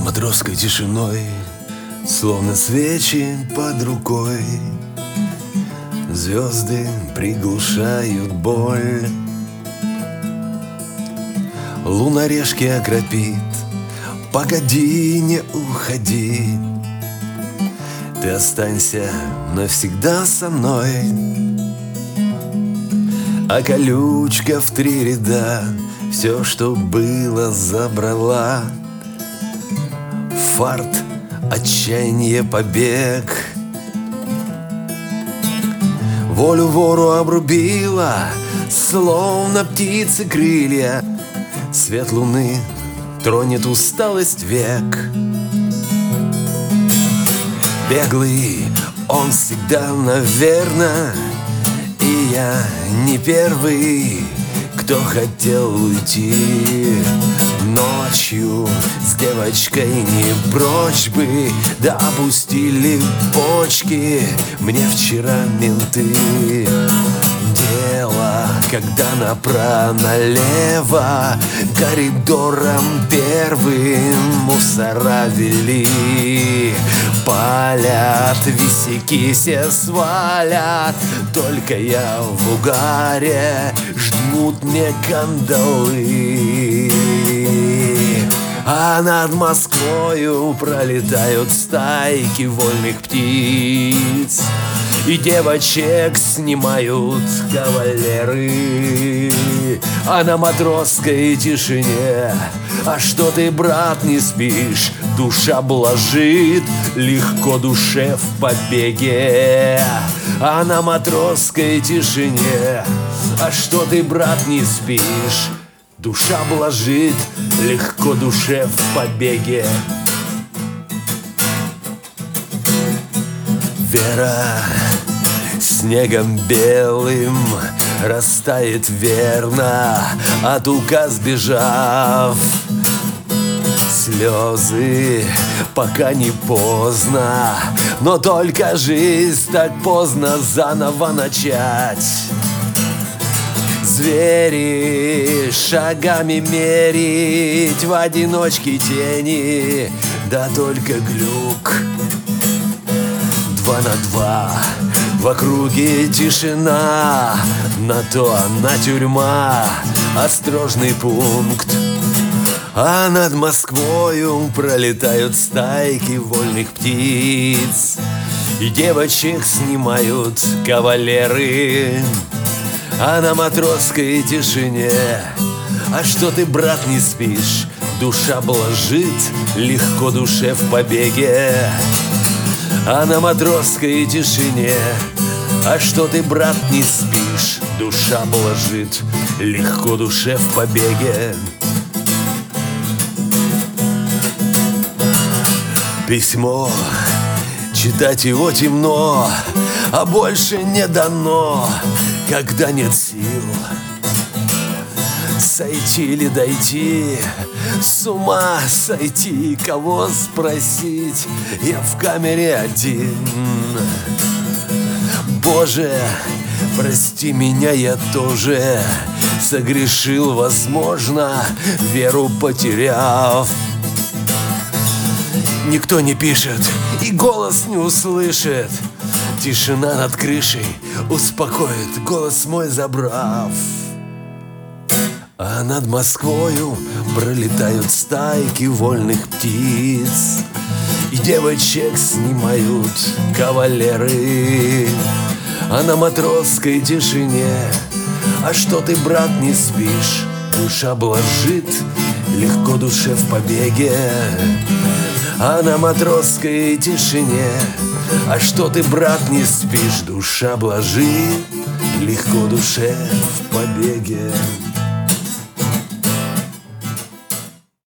матросской тишиной, словно свечи под рукой, звезды приглушают боль. Луна решки окропит, погоди, не уходи, ты останься навсегда со мной. А колючка в 3 ряда все, что было, забрала. Фарт, отчаяние, побег. Волю вору обрубила, словно птицы крылья. Свет луны тронет усталость век. Беглый он всегда, наверно, и я не первый, кто хотел уйти ночью с девочкой не прочь бы. Да опустили почки мне вчера менты. Дело, когда направо-налево коридором первым мусора вели. Палят, висяки все свалят, только я в угаре, жмут мне кандалы. А над Москвою пролетают стайки вольных птиц, и девочек снимают кавалеры. А на матросской тишине: а что ты, брат, не спишь? Душа блажит, легко душе в побеге. А на матросской тишине: а что ты, брат, не спишь? Душа блажит, легко душе в побеге. Вера снегом белым растает верно, от указ сбежав. Слезы, пока не поздно, но только жизнь так поздно заново начать. Звери шагами мерить, в одиночке тени, да только глюк. 2 на 2, в округе тишина, на то она тюрьма, осторожный пункт. А над Москвою пролетают стайки вольных птиц, и девочек снимают кавалеры. А на матросской тишине: а что ты, брат, не спишь? Душа блажит, легко душе в побеге. А на матросской тишине: а что ты, брат, не спишь? Душа блажит, легко душе в побеге. Письмо, читать его темно, а больше не дано, когда нет сил сойти или дойти, с ума сойти, кого спросить. Я в камере один. Боже, прости меня, я тоже согрешил, возможно, веру потеряв. Никто не пишет и голос не услышит. Тишина над крышей успокоит, голос мой забрав. А над Москвою пролетают стайки вольных птиц, и девочек снимают кавалеры. А на матросской тишине: а что ты, брат, не спишь? Душа блажит, легко душе в побеге. А на матросской тишине: а что ты, брат, не спишь? Душа блажит, легко душе в побеге.